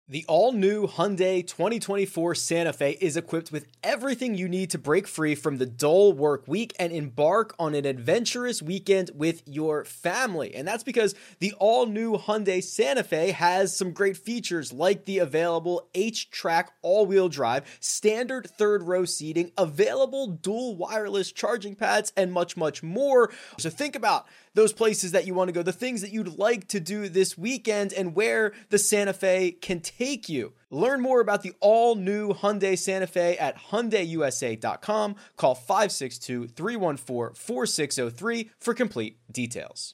The all-new Hyundai 2024 Santa Fe is equipped with everything you need to break free from the dull work week and embark on an adventurous weekend with your family. And that's because the all-new Hyundai Santa Fe has some great features like the available H-Track all-wheel drive, standard third-row seating, available dual wireless charging pads, and much, much more. So think about those places that you want to go, the things that you'd like to do this weekend, and where the Santa Fe can take you. Learn more about the all-new Hyundai Santa Fe at HyundaiUSA.com. Call 562-314-4603 for complete details.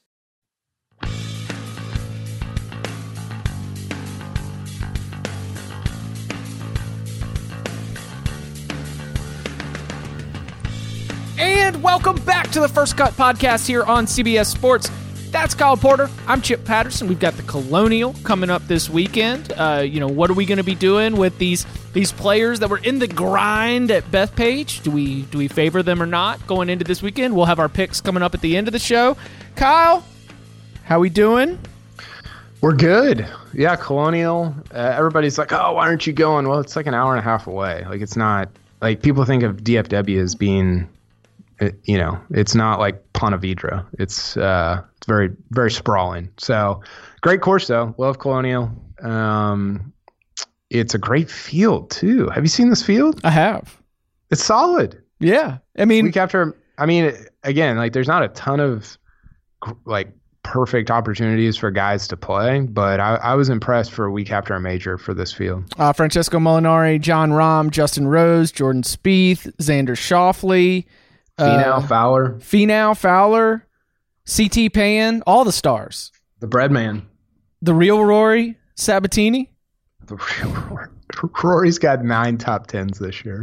And welcome back to the First Cut Podcast here on CBS Sports. That's Kyle Porter. I'm Chip Patterson. We've got the Colonial coming up this weekend. What are we going to be doing with these players that were in the grind at Bethpage? Do we favor them or not going into this weekend? We'll have our picks coming up at the end of the show. Kyle, how we doing? We're good. Yeah, Colonial. Everybody's like, oh, why aren't you going? Well, it's like an hour and a half away. Like, it's not like people think of DFW as being, it's not like Ponte Vedra. It's very, very sprawling. So great course though. Love Colonial. It's a great field too. Have you seen this field? I have. It's solid. Yeah. Again, like there's not a ton of like perfect opportunities for guys to play, but I was impressed for a week after a major for this field. Francesco Molinari, John Rahm, Justin Rose, Jordan Spieth, Xander Schauffele, Finau Fowler, CT Pan, all the stars. The bread man. The real Rory Sabatini. The real Rory. Rory's got 9 top 10s this year.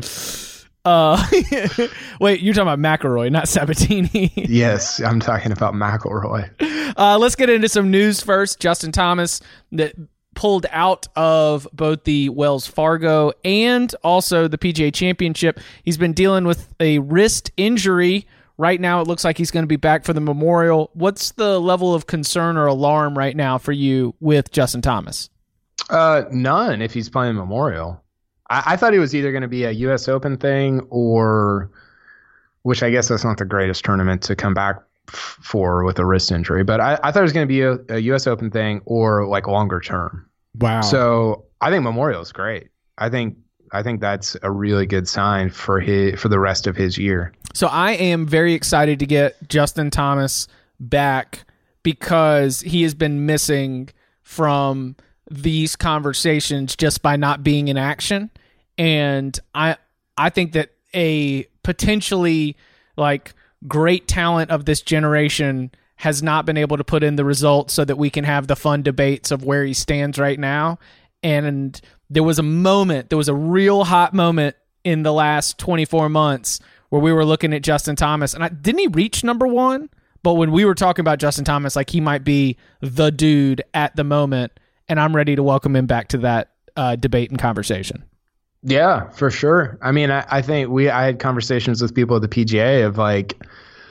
Wait, you're talking about McIlroy, not Sabatini. Yes, I'm talking about McIlroy. Let's get into some news first. Justin Thomas that pulled out of both the Wells Fargo and also the PGA Championship. He's been dealing with a wrist injury. Right now, it looks like he's going to be back for the Memorial. What's the level of concern or alarm right now for you with Justin Thomas? None if he's playing Memorial. I thought it was either going to be a U.S. Open thing or, which I guess that's not the greatest tournament to come back for with a wrist injury, but I thought it was going to be a U.S. Open thing or like longer term. Wow. So I think Memorial is great. I think that's a really good sign for the rest of his year. So I am very excited to get Justin Thomas back because he has been missing from these conversations just by not being in action. And I think that a potentially like great talent of this generation has not been able to put in the results so that we can have the fun debates of where he stands right now. And there was a real hot moment in the last 24 months where we were looking at Justin Thomas, and didn't he reach number 1? But when we were talking about Justin Thomas, like he might be the dude at the moment, and I'm ready to welcome him back to that debate and conversation. Yeah, for sure. I mean, I think I had conversations with people at the PGA of like,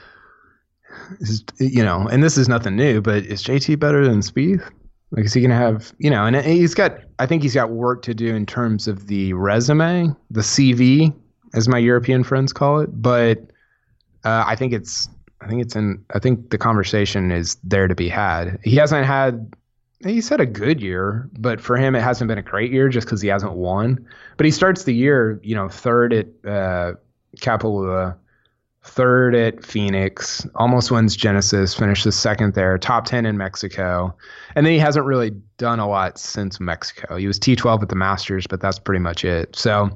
and this is nothing new, but is JT better than Spieth? Like, is he going to have, and I think he's got work to do in terms of the resume, the CV, as my European friends call it. But I think the conversation is there to be had. He's had a good year, but for him, it hasn't been a great year just because he hasn't won. But he starts the year, third at Kapalua, third at Phoenix, almost wins Genesis, finishes second there, top 10 in Mexico. And then he hasn't really done a lot since Mexico. He was T12 at the Masters, but that's pretty much it. So,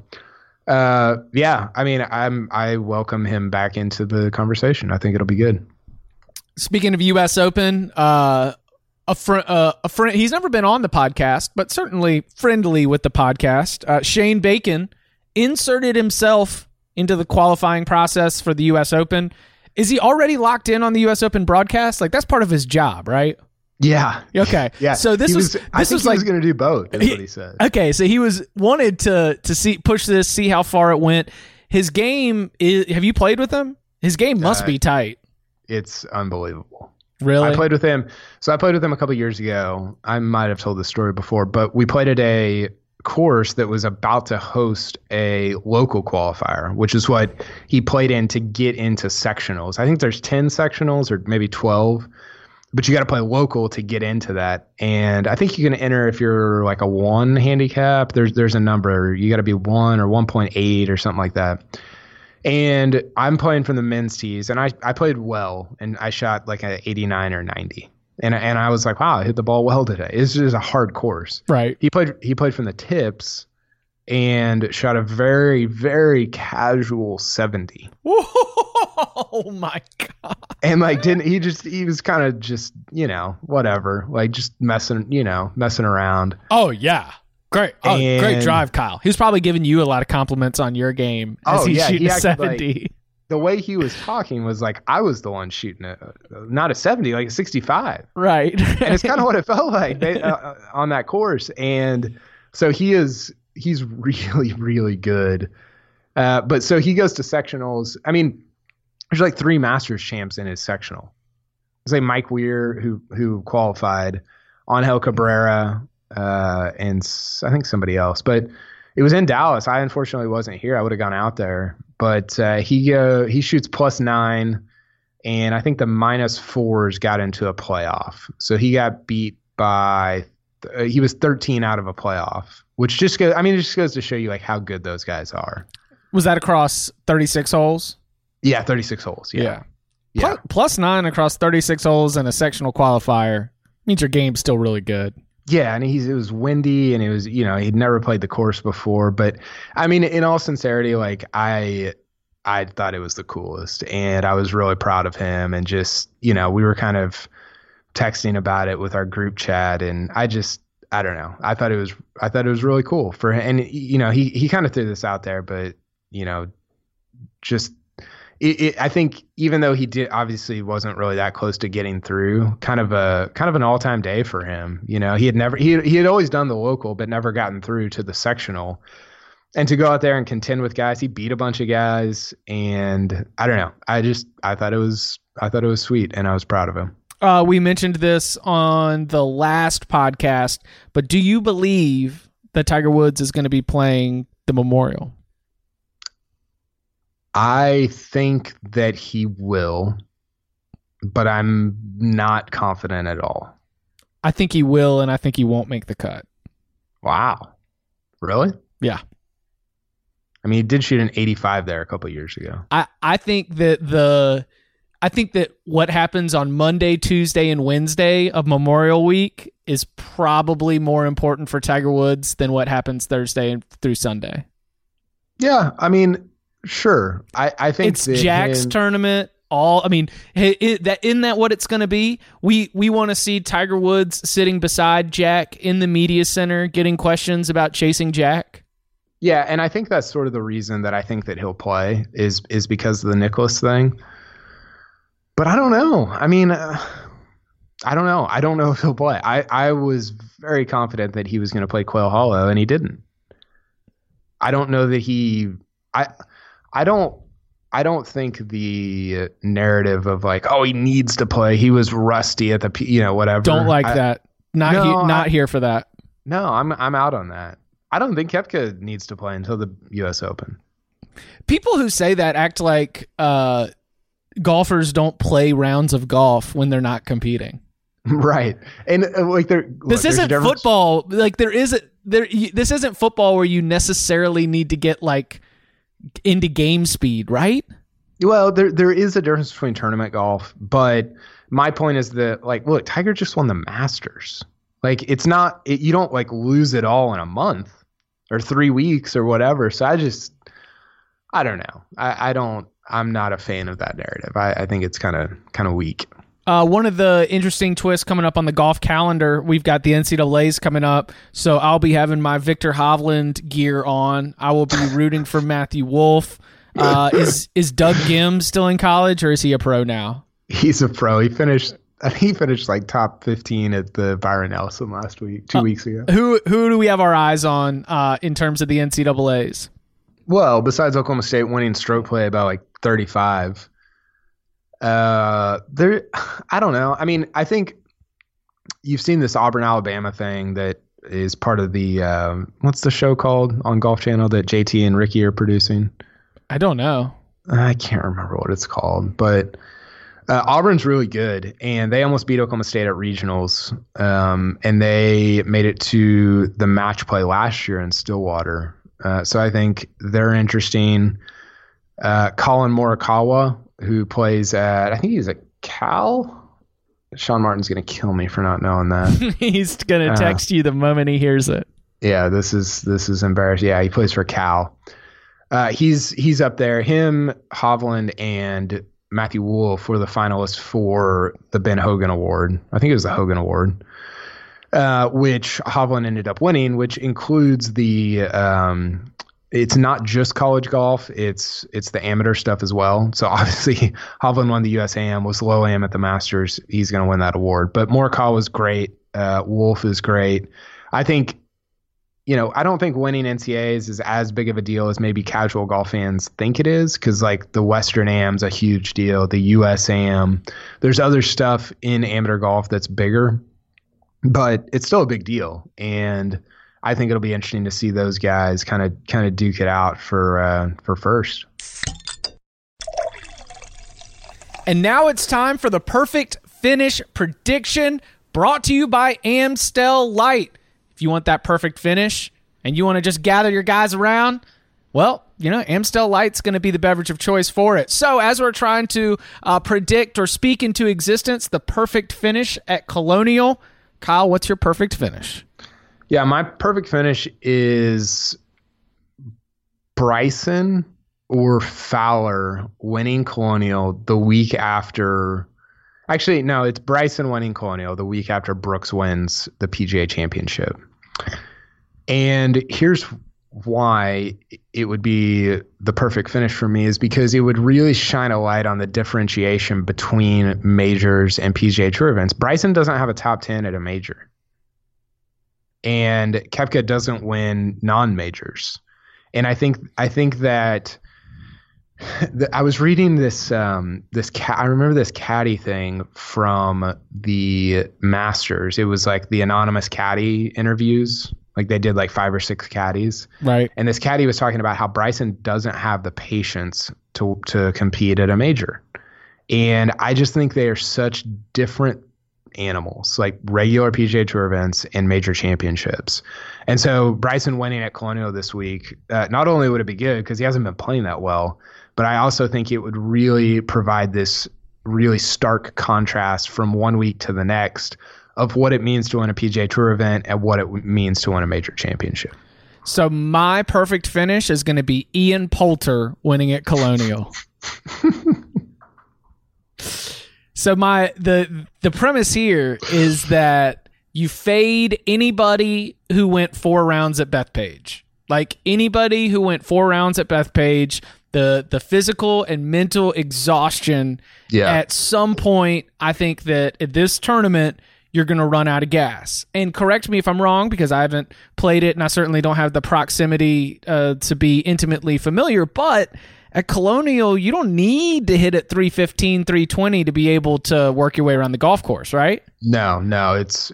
I welcome him back into the conversation. I think it'll be good. Speaking of U.S. Open, a friend, he's never been on the podcast, but certainly friendly with the podcast. Shane Bacon inserted himself into the qualifying process for the U.S. Open. Is he already locked in on the U.S. Open broadcast? Like, that's part of his job, right? Yeah. Okay. Yeah. So I think he was going to do both. Is what he said. Okay. So he wanted to see how far it went. His game is. Have you played with him? His game must be tight. It's unbelievable. Really? I played with him. So I played with him a couple years ago. I might have told this story before, but we played at a course that was about to host a local qualifier, which is what he played in to get into sectionals. I think there's 10 sectionals or maybe 12, but you got to play local to get into that. And I think you can enter if you're like a 1 handicap. There's a number. You got to be 1 or 1.8 or something like that. And I'm playing from the men's tees, and I played well, and I shot like an 89 or 90. And I was like, wow, I hit the ball well today. It's just a hard course. Right. He played from the tips and shot a very, very casual 70. Oh my God. And like he was kind of just, whatever, like just messing around. Oh yeah. Great. Oh, great drive, Kyle. He was probably giving you a lot of compliments on your game as he's shooting a 70. Like, the way he was talking was like I was the one shooting not a 70, like a 65. Right. And it's kind of what it felt like on that course. And so he's really, really good. But so he goes to sectionals. I mean, there's like 3 Masters champs in his sectional. It's like Mike Weir, who qualified, Angel Cabrera, and I think somebody else. But it was in Dallas. I unfortunately wasn't here. I would have gone out there. But he shoots +9, and I think the -4s got into a playoff. So he got beat by he was 13 out of a playoff, which just goes. I mean, it just goes to show you like how good those guys are. Was that across 36 holes? Yeah, 36 holes. Yeah. +9 across 36 holes in a sectional qualifier means your game's still really good. Yeah, and it was windy, and it was, he'd never played the course before. But I mean, in all sincerity, like I thought it was the coolest, and I was really proud of him. And just, we were kind of texting about it with our group chat, and I don't know. I thought it was really cool for him. And he kind of threw this out there, but just. I think even though he obviously wasn't really that close to getting through, kind of an all-time day for him. He had always done the local, but never gotten through to the sectional. And to go out there and contend with guys, he beat a bunch of guys, and I don't know. I thought it was sweet, and I was proud of him. We mentioned this on the last podcast, but do you believe that Tiger Woods is going to be playing the Memorial? I think that he will, but I'm not confident at all. I think he will, and I think he won't make the cut. Wow. Really? Yeah. I mean, he did shoot an 85 there a couple of years ago. I think that what happens on Monday, Tuesday, and Wednesday of Memorial Week is probably more important for Tiger Woods than what happens Thursday through Sunday. Yeah, I mean, sure. I think it's Jack's tournament. Isn't that what it's going to be? We want to see Tiger Woods sitting beside Jack in the media center, getting questions about chasing Jack. Yeah, and I think that's sort of the reason that I think that he'll play is because of the Nicklaus thing. But I don't know. I mean, I don't know. I don't know if he'll play. I was very confident that he was going to play Quail Hollow, and he didn't. I don't know that he. I don't think the narrative of like, oh, he needs to play. He was rusty at the, whatever. Don't like that. Not here for that. No, I'm out on that. I don't think Koepka needs to play until the U.S. Open. People who say that act like golfers don't play rounds of golf when they're not competing. Right. And this isn't football. Like this isn't football where you necessarily need to get like into game speed, right? Well, there is a difference between tournament golf, but my point is that, like, look, Tiger just won the Masters. Like, it's not, you don't like lose it all in a month or 3 weeks or whatever. So I don't know. I'm not a fan of that narrative. I think it's kind of weak. One of the interesting twists coming up on the golf calendar, we've got the NCAAs coming up, so I'll be having my Victor Hovland gear on. I will be rooting for Matthew Wolff. Is Doug Gim still in college, or is he a pro now? He's a pro. He finished like top 15 at the Byron Nelson last week, 2 weeks ago. Who do we have our eyes on in terms of the NCAAs? Well, besides Oklahoma State winning stroke play about like 35. I don't know. I mean, I think you've seen this Auburn, Alabama thing that is part of the what's the show called on Golf Channel that JT and Ricky are producing? I don't know. I can't remember what it's called, but Auburn's really good, and they almost beat Oklahoma State at regionals, and they made it to the match play last year in Stillwater. So I think they're interesting. Colin Morikawa, who plays at, I think he's at Cal. Sean Martin's going to kill me for not knowing that. He's going to text you the moment he hears it. Yeah, this is embarrassing. Yeah, he plays for Cal. He's up there. Him, Hovland, and Matthew Wolff were the finalists for the Ben Hogan Award. I think it was the Hogan Award, which Hovland ended up winning, which includes the it's not just college golf, it's the amateur stuff as well. So obviously Hovland won the USAM, was low am at the Masters. He's going to win that award. But Morikawa was great. Wolff is great. I think, I don't think winning NCAAs is as big of a deal as maybe casual golf fans think it is, because like the Western Am's a huge deal, the USAM. There's other stuff in amateur golf that's bigger, but it's still a big deal. And I think it'll be interesting to see those guys kind of duke it out for first. And now it's time for the perfect finish prediction, brought to you by Amstel Light. If you want that perfect finish and you want to just gather your guys around, well, Amstel Light's going to be the beverage of choice for it. So as we're trying to predict or speak into existence the perfect finish at Colonial, Kyle, what's your perfect finish? Yeah, my perfect finish is Bryson or Fowler winning Colonial the week after. Actually, no, it's Bryson winning Colonial the week after Brooks wins the PGA Championship. And here's why it would be the perfect finish for me, is because it would really shine a light on the differentiation between majors and PGA Tour events. Bryson doesn't have a top 10 at a major. And Koepka doesn't win non-majors. And I think that I was reading this I remember this caddy thing from the Masters. It was like the anonymous caddy interviews. Like they did like 5 or 6 caddies. Right. And this caddy was talking about how Bryson doesn't have the patience to compete at a major. And I just think they are such different animals, like regular PGA Tour events and major championships. And so Bryson winning at Colonial this week, not only would it be good because he hasn't been playing that well, but I also think it would really provide this really stark contrast from one week to the next of what it means to win a PGA Tour event and what it means to win a major championship. So my perfect finish is going to be Ian Poulter winning at Colonial. So the premise here is that you fade anybody who went 4 rounds at Bethpage. Like anybody who went 4 rounds at Bethpage, the physical and mental exhaustion at some point, I think that at this tournament, you're going to run out of gas. And correct me if I'm wrong, because I haven't played it and I certainly don't have the proximity to be intimately familiar, but at Colonial, you don't need to hit at 315, 320 to be able to work your way around the golf course, right? No, it's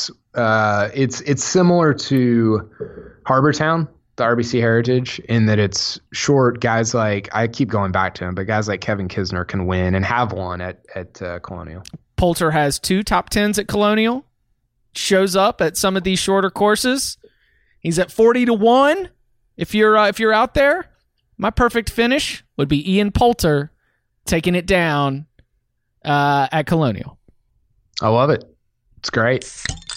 similar to Harbortown, the RBC Heritage, in that it's short. Guys like, I keep going back to him, but guys like Kevin Kisner can win and have won at Colonial. Poulter has 2 top 10s at Colonial. Shows up at some of these shorter courses. He's at 40-1. If you're out there. My perfect finish would be Ian Poulter taking it down at Colonial. I love it. It's great.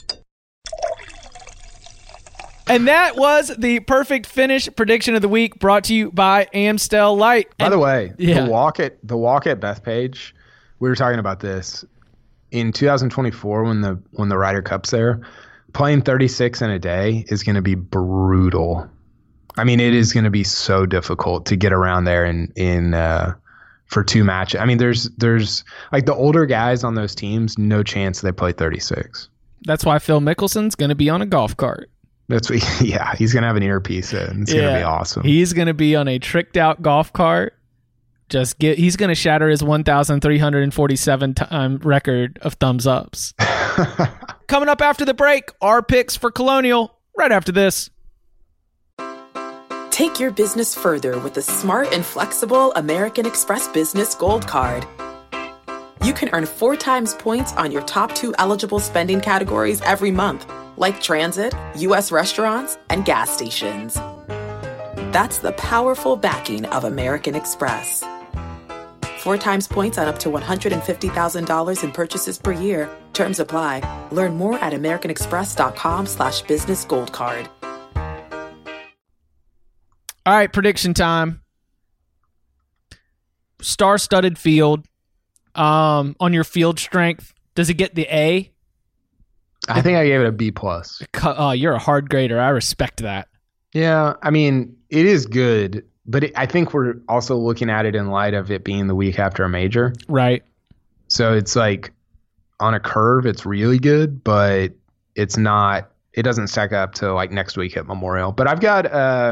And that was the perfect finish prediction of the week, brought to you by Amstel Light. By the way, the walk at Bethpage, we were talking about this in 2024 when the Ryder Cup's there. Playing 36 in a day is going to be brutal. I mean, it is going to be so difficult to get around there in for 2 matches. I mean, there's like the older guys on those teams, no chance they play 36. That's why Phil Mickelson's going to be on a golf cart. He's going to have an earpiece in. It's going to be awesome. He's going to be on a tricked out golf cart, he's going to shatter his 1,347 time record of thumbs ups. Coming up after the break, our picks for Colonial right after this. Take your business further with the smart and flexible American Express Business Gold Card. You can earn 4 times points on your top 2 eligible spending categories every month, like transit, U.S. restaurants, and gas stations. That's the powerful backing of American Express. 4 times points on up to $150,000 in purchases per year. Terms apply. Learn more at americanexpress.com/businessgoldcard. All right, prediction time. Star-studded field. On your field strength, does it get the A? I think I gave it a B+. You're a hard grader. I respect that. Yeah, I mean, it is good, but I think we're also looking at it in light of it being the week after a major. Right. So it's like on a curve, it's really good, but it's not. It doesn't stack up to like next week at Memorial. But I've got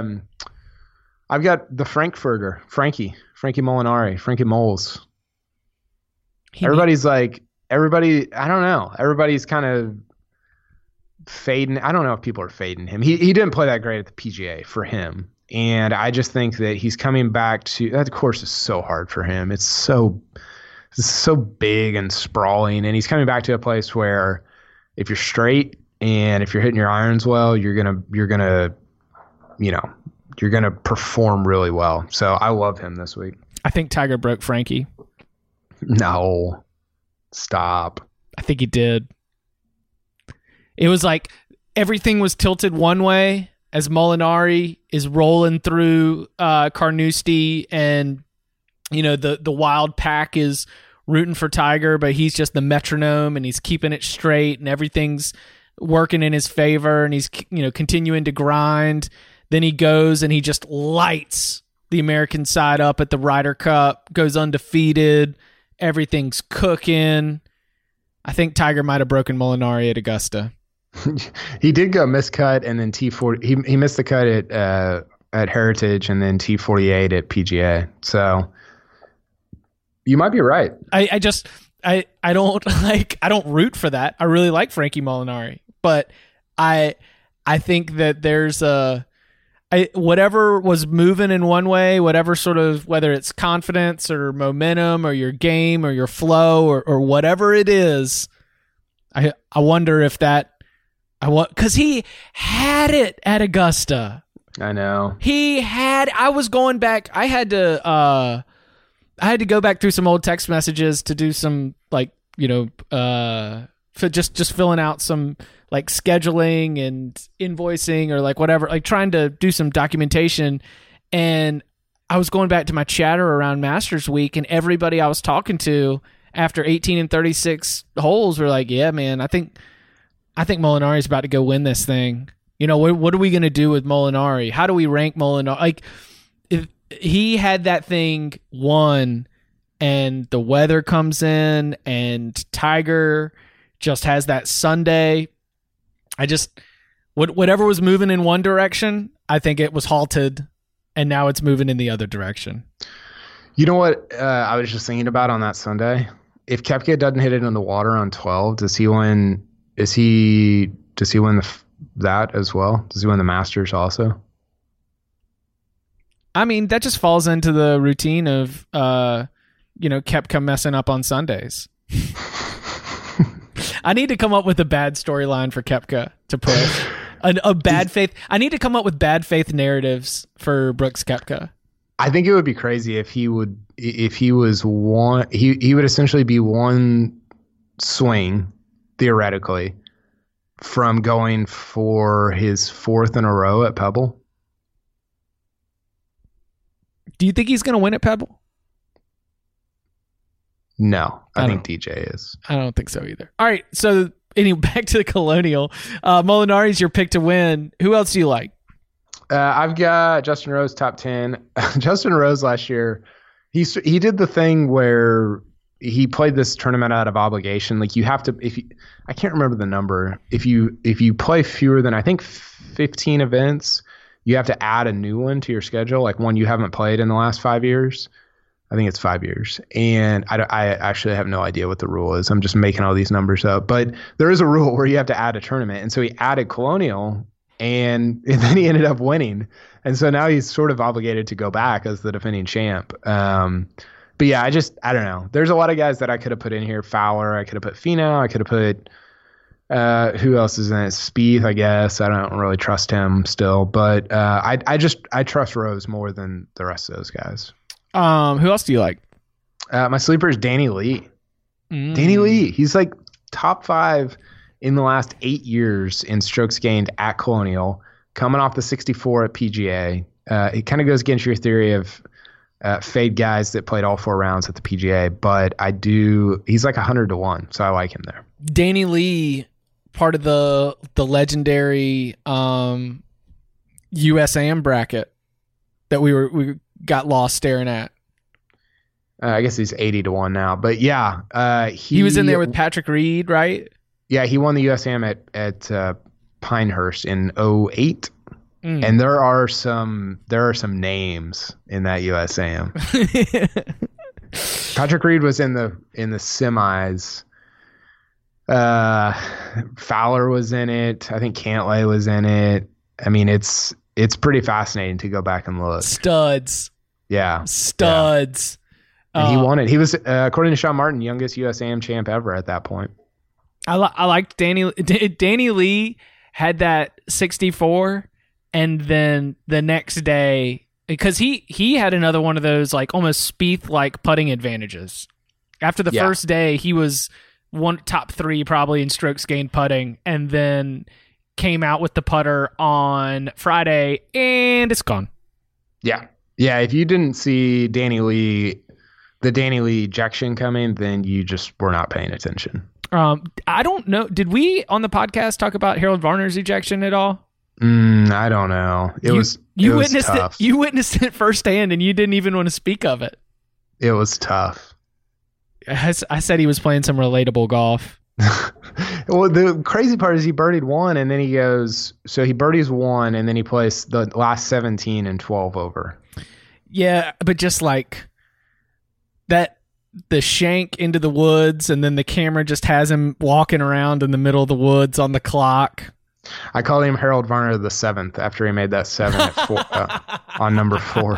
the Frankfurter, Frankie Molinari, Frankie Moles. Everybody, I don't know. Everybody's kind of fading. I don't know if people are fading him. He didn't play that great at the PGA for him. And I just think that he's coming back to that course is so hard for him. It's so big and sprawling. And he's coming back to a place where if you're straight and if you're hitting your irons well, you're gonna perform really well. So I love him this week. I think Tiger broke Frankie. No. Stop. I think he did. It was like everything was tilted one way as Molinari is rolling through Carnoustie, and the wild pack is rooting for Tiger, but he's just the metronome and he's keeping it straight and everything's working in his favor, and he's continuing to grind. Then he goes and he just lights the American side up at the Ryder Cup, goes undefeated. Everything's cooking. I think Tiger might have broken Molinari at Augusta. He did go miscut and then T40. He missed the cut at Heritage and then T48 at PGA. So you might be right. I don't root for that. I really like Frankie Molinari, but I think that there's whatever was moving in one way, whatever sort of, whether it's confidence or momentum or your game or your flow or whatever it is, I wonder if that, because he had it at Augusta. I know. I was going back, I had to go back through some old text messages to do some just filling out some like scheduling and invoicing or like whatever, like trying to do some documentation. And I was going back to my chatter around Masters Week, and everybody I was talking to after 18 and 36 holes were like, yeah, man, I think Molinari's about to go win this thing. What are we going to do with Molinari? How do we rank Molinari? Like, if he had that thing won and the weather comes in and Tiger just has that Sunday, whatever was moving in one direction, I think it was halted, and now it's moving in the other direction. You know what I was just thinking about on that Sunday? If Koepka doesn't hit it in the water on 12, does he win? Does he win that as well? Does he win the Masters also? I mean, that just falls into the routine of Koepka messing up on Sundays. I need to come up with a bad storyline for Koepka to push. A bad faith. I need to come up with bad faith narratives for Brooks Koepka. I think it would be crazy if he was one. He would essentially be one swing, theoretically, from going for his 4th in a row at Pebble. Do you think he's going to win at Pebble? No, I think DJ is. I don't think so either. All right, so anyway, back to the Colonial. Molinari's your pick to win. Who else do you like? I've got Justin Rose top 10. Justin Rose last year, he did the thing where he played this tournament out of obligation. Like you have to, I can't remember the number. If you play fewer than I think 15 events, you have to add a new one to your schedule, like one you haven't played in the last 5 years. I think it's 5 years. And I actually have no idea what the rule is. I'm just making all these numbers up. But there is a rule where you have to add a tournament. And so he added Colonial, and then he ended up winning. And so now he's sort of obligated to go back as the defending champ. But yeah, I don't know. There's a lot of guys that I could have put in here. Fowler, I could have put Finau, I could have put who else is in it? Spieth, I guess. I don't really trust him still, but I trust Rose more than the rest of those guys. Who else do you like? My sleeper is Danny Lee. Danny Lee, he's like top 5 in the last 8 years in strokes gained at Colonial, coming off the 64 at PGA. It kind of goes against your theory of fade guys that played all 4 rounds at the PGA, but he's like 100-1, so I like him there. Danny Lee, part of the legendary USAM bracket that we got lost staring at. I guess he's 80-1 now, but yeah, he was in there with Patrick Reed, right? Yeah, he won the USAM at Pinehurst in 2008. And there are some names in that USAM. Patrick Reed was in the semis. Fowler was in it. I think Cantlay was in it. I mean, it's pretty fascinating to go back and look. Studs. Yeah. Studs. Yeah. And he won it. He was, according to Sean Martin, youngest USAM champ ever at that point. I liked Danny. Danny Lee had that 64, and then the next day, because he had another one of those like almost Spieth like putting advantages. After the first day, he was top 3 probably in strokes gained putting, and then came out with the putter on Friday, and it's gone. Yeah. If you didn't see the Danny Lee ejection coming, then you just were not paying attention. I don't know. Did we on the podcast talk about Harold Varner's ejection at all? I don't know. It was tough. You witnessed it firsthand, and you didn't even want to speak of it. It was tough. I said he was playing some relatable golf. Well, the crazy part is he birdied 1, and then he birdies 1, and then he plays the last 17 and 12 over. Yeah, but just like that, the shank into the woods, and then the camera just has him walking around in the middle of the woods on the clock. I call him Harold Varner the 7th after he made that 7 at 4, on number 4.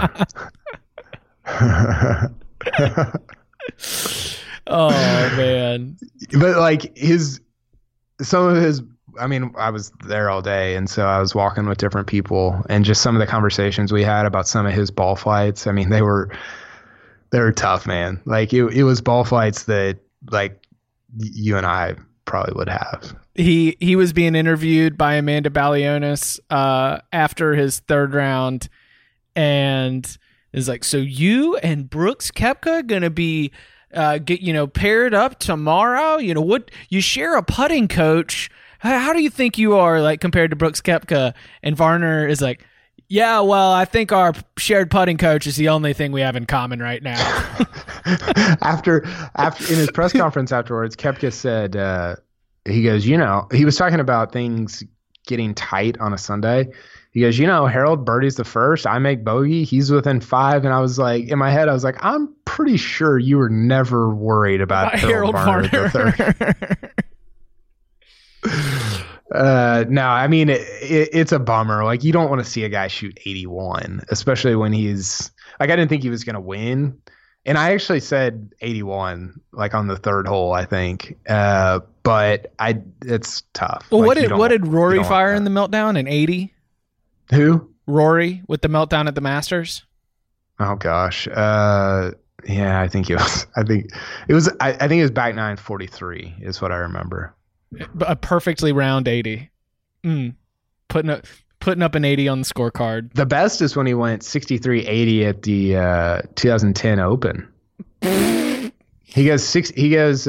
Oh man! But like some of his, I mean, I was there all day, and so I was walking with different people, and just some of the conversations we had about some of his ball flights. I mean, they were tough, man. Like it was ball flights that like you and I probably would have. He was being interviewed by Amanda Balionis after his 3rd round, and is like, so you and Brooks Koepka gonna be get paired up tomorrow? What, you share a putting coach? How do you think you are like compared to Brooks Koepka? And Varner is like, yeah, well, I think our shared putting coach is the only thing we have in common right now. after in his press conference afterwards, Koepka said, he goes, he was talking about things getting tight on a Sunday. He goes, Harold birdies the first, I make bogey, he's within 5. And I was like, in my head, I was like, I'm pretty sure you were never worried about Harold Varner the 3rd. No, I mean, it's a bummer. Like, you don't want to see a guy shoot 81, especially when he's like, I didn't think he was going to win. And I actually said 81, like on the 3rd hole, I think. But it's tough. Well, like, what did Rory fire in the meltdown in 80? Who? Rory with the meltdown at the Masters. Oh gosh. Yeah, I think it was. I think it was back 943 is what I remember. A perfectly round 80. Putting up an 80 on the scorecard. The best is when he went 63-80 at the 2010 Open. He goes.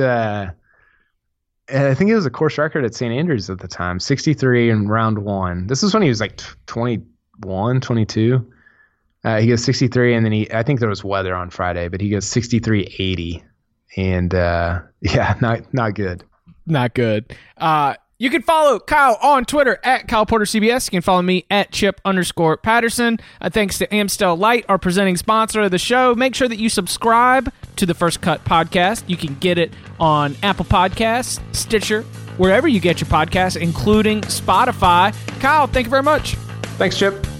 I think it was a course record at St. Andrews at the time, 63 in round 1. This is when he was like 21, 22. He goes 63, and then I think there was weather on Friday, but he goes 63-80, and yeah, not good. Not good. You can follow Kyle on Twitter at Kyle Porter CBS. You can follow me at Chip_Patterson. Thanks to Amstel Light, our presenting sponsor of the show. Make sure that you subscribe to the First Cut podcast. You can get it on Apple Podcasts, Stitcher, wherever you get your podcasts, including Spotify. Kyle, thank you very much. Thanks, Chip.